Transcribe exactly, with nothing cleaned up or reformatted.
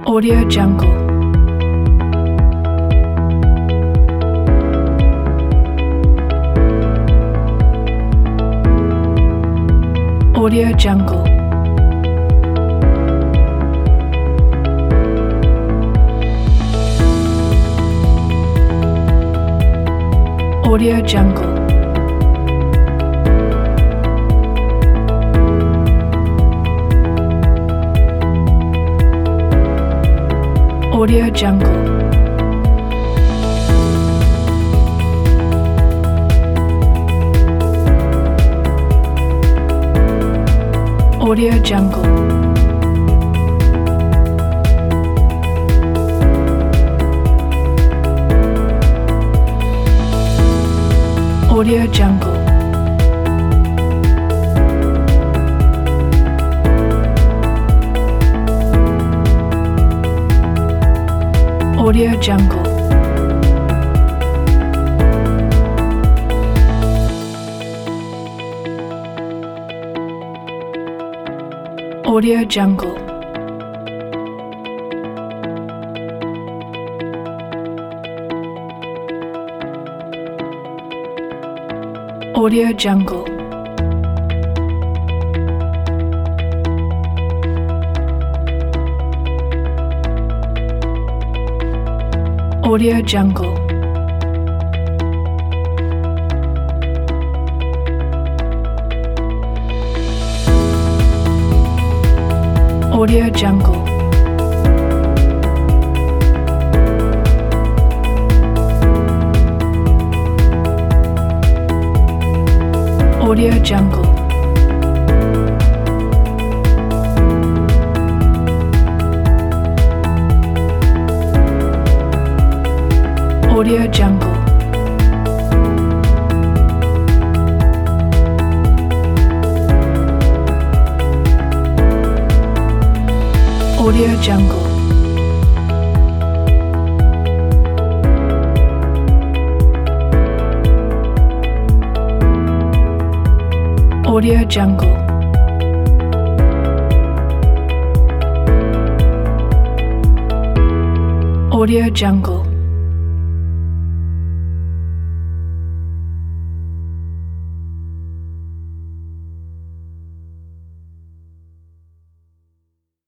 Audio Jungle. Audio Jungle. Audio Jungle. Audio Jungle. Audio Jungle. Audio Jungle. Audio Jungle. Audio Jungle. Audio Jungle. Audio Jungle. Audio Jungle. Audio Jungle. Audio Jungle. Audio Jungle. Audio Jungle. Audio Jungle.